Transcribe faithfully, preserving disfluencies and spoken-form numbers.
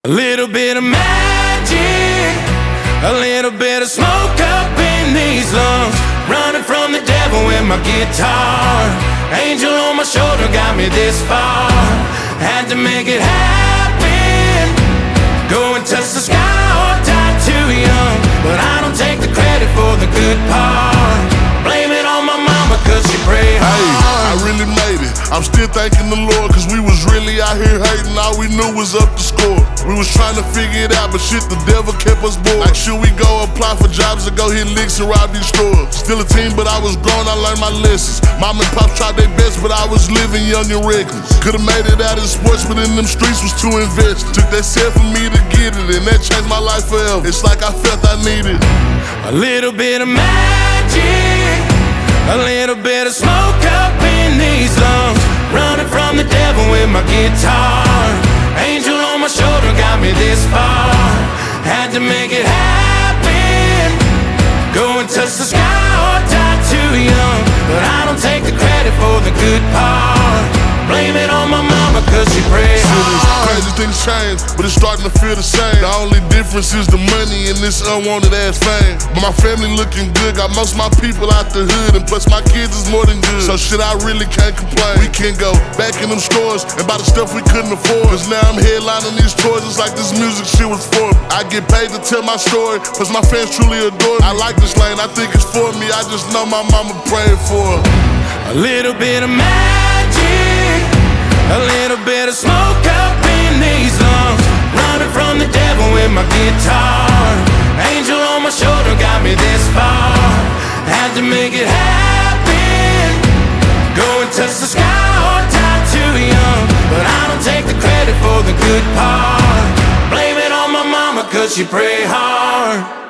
A little bit of magic, a little bit of smoke up in these lungs. Running from the devil with my guitar. Angel on my shoulder got me this far. Had to make it happen. Go and touch the sky or die too young. But I don't take the credit for the good part. Blame it on my mama cause she prayed hard. Hey, I really made it. I'm still thanking the Lord cause we was really out here hating. All we knew was up to score. We was trying to figure it out, but shit, the devil kept us bored. Like, should we go apply for jobs or go hit licks and rob these stores? Still a teen, but I was grown, I learned my lessons. Mom and pop tried their best, but I was living young and reckless. Could've made it out in sports, but in them streets was too invested. Took that set for me to get it, and that changed my life forever. It's like I felt I needed a little bit of magic, a little bit of smoke up in these lungs. Running from the devil with my guitar. Angel on my shoulder got me this far. Had to make it happen. Go and touch the sky or die too young. But I don't take the credit for the good part. Blame it on my mama cause she prayed hard. Crazy things change, but it's starting to feel the same. The only difference is the money and this unwanted ass fame. But my family looking good, got most of my people out the hood. And plus my kids is more than good, so shit, I really can't complain. We can go back in them stores and buy the stuff we couldn't afford. Cause now I'm headlining these tours, it's like this music shit was for me. I get paid to tell my story, cause my fans truly adore me. I like this lane, I think it's for me. I just know my mama prayed for her. A little bit of magic, a little bit of smoke up in these lungs. Running from the devil with my guitar. Angel on my shoulder got me this far. Had to make it happen. Go and touch the sky or die too young. But I don't take the credit for the good part. Blame it on my mama cause she prayed hard.